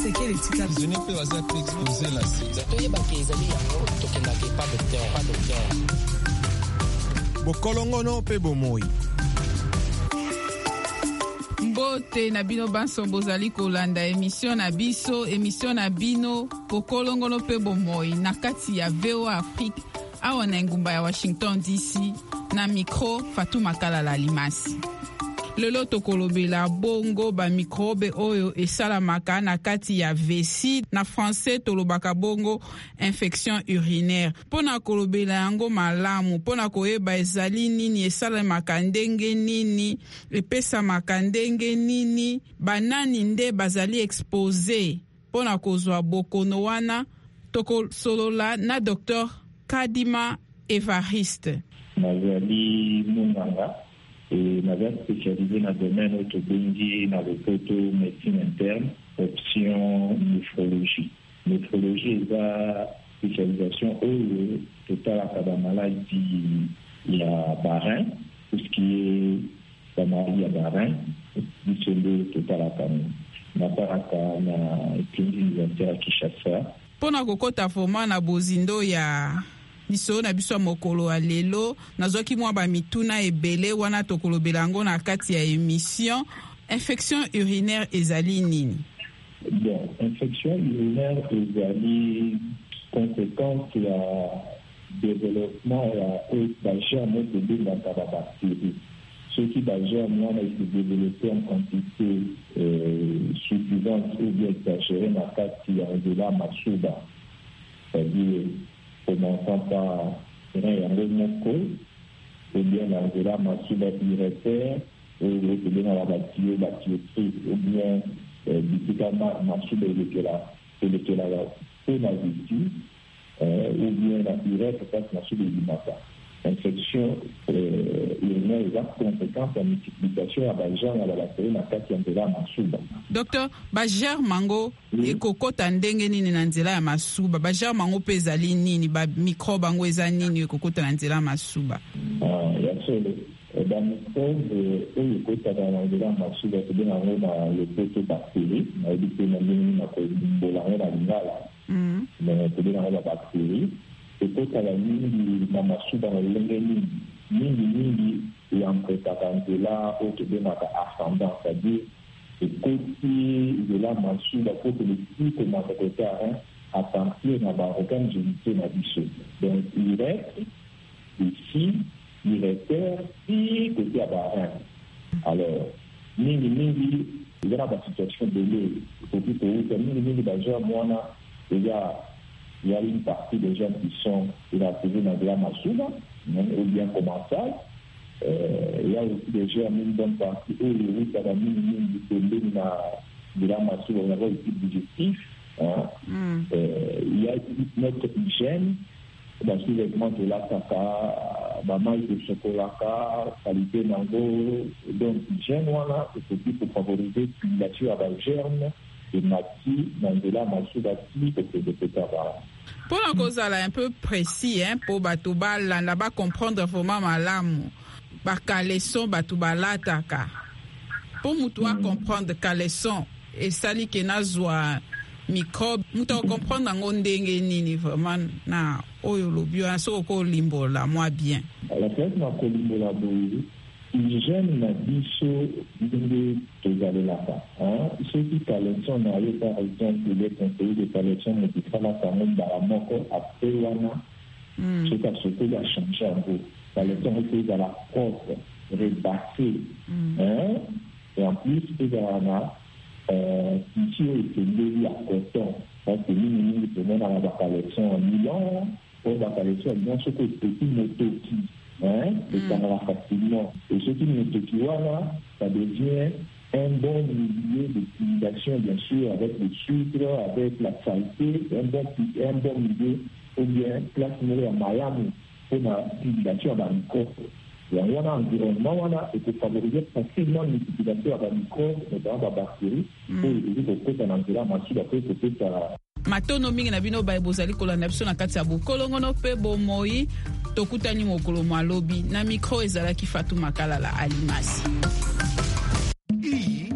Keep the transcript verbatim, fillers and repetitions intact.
sekele tika zone pe waza pe exposer la sida toyeba ke ezali yango tokendaka epa docteur pas docteur bokolongono pe bomoi. Mbote na bino banso bozali kolanda émission na biso émission na bino bokolongono pe bomoi na kati ya V O A Afrique awa na ngumba ya Washington D C na micro Fatou Makalala Limasi. Lelo tokolobela bongo ba microbe oyo esalamaka na kati ya vessie na français tolobaka bongo infection urinaire. Pona kolobela yango malamu, pona koyeba ezali nini esalamaka ndenge nini, epesamaka ndenge nini, banani nde bazali expose. Pona kozwa bokono wana tokosolola na docteur Kadima Evariste. Nazali Munganga et m'avais spécialisé dans le domaine autobéndi, dans le photo médecine interne, option néphrologie. Néphrologie est la spécialisation où total à la maladie, il y a barin, tout ce qui est la maladie à barin, c'est le total à la n'a pas à la clinique interne à Kinshasa. Pona kokota forma na bozindo ya biso na biso mokolo a lelo nazoki mwa ba mituna ebele wana tokolobela ngo na kati ya émission infection urinaire ezali nini. Bon, infection urinaire ezali conséquence ya développement ya bactérie de bactéries. Ce qui bactérie moi a été développé en quantité euh, suffisante ou bien exagérée dans kati ya Angela Masuba. C'est-à-dire commençant par Yango Moko, ou bien Angela Masuba Irréper, ou bien la bâtille, bâtille, ou bien Bitikama Masuba Elekela, Ponaziti, ou bien la Irréper, peut-être Masuba Ilimata. Infection urinaire est la conséquence de la multiplication à Bajar à la bactérie na kati ya nzela ya masuba. Docteur, Bajar mango ekokota ndenge nini na nzela ya masuba? Bajar mango pe ezali nini? Ba microbe bango eza nini ekokota na nzela ya masuba? Ah, ya solo. Ba microbe oyo ekokota na nzela ya masuba c'est bien yango na le proto-bactérie, na yebi pe na ndenge na kolimbola yango na lingala. Mais c'est bien yango ba bactérie. ekotala mingi na masuba na lolenge mingi mingi mingi eyamprepaka nzela oyo tobengaka ascendant, c'est-à-dire ekoti nzela masuba po ke leki komaka kote arin apartir na baorgane génitaux na biso. Donc urètre, ici, uréter, puis kote ya barin. Alors mingi mingi eza na basituation bele ekoki kouta mingi mingi baja mwana eza. Il y a une partie des gens qui sont inactivés dans la masuba, ou bien commensal. Euh, il y a aussi des gens, une bonne partie, où il y a de la masuba, on a un type digestif. Hein. Mm. Euh, il y a notre hygiène, dans ce vêtement de la caca, maman de chocolat, qualité mango, donc hygiène, voilà, c'est pour favoriser l'utilisation à la germe. Et Mati, Mandela, Massoudati, et de Pétavara. Pour la cause un peu précis, hein, pour Batouba, là, là-bas comprendre vraiment malamu. Bakaleson, Batouba, lataka. Pour moutoua comprendre kaleson, et sali kenazwa microbe, moutoua comprendre en ondenge nini, vraiment, na, oyo lobio, en so ko limbo la, moi bien. La fête n'a pas limbo la bouille. Hygiène na biso ndenge tozali laka. Ceux qui collectionnent par exemple les conseillers de collection motifala kango mbala moko après wana c'est à ce qu'il a changé un peu. Collection c'est à la propre, rebassée. Et en plus c'est à la ici c'est lié à coton. Parce que nous nous tenons dans la collection en Milan, pour la collection bien sûr que petit moto qui Hein, et ça va facilement. Et ce qui nous dit là, ça devient un bon milieu d'utilisation, bien sûr, avec le sucre, avec la saleté, un bon, un bon milieu, ou bien place à Miami pour l'utilisation à la microbe. Et on a un environnement voilà, et pour favoriser facilement l'utilisation à la microbe, notamment à la bactérie, pour utiliser le côté en environnement, après peut-être à matono mingi na bino ba bozali kolanda biso na kati ya bokolongono pe bomoi tokutani mokolo malobi na micro ezalaki Fatou Makalala Alimasi.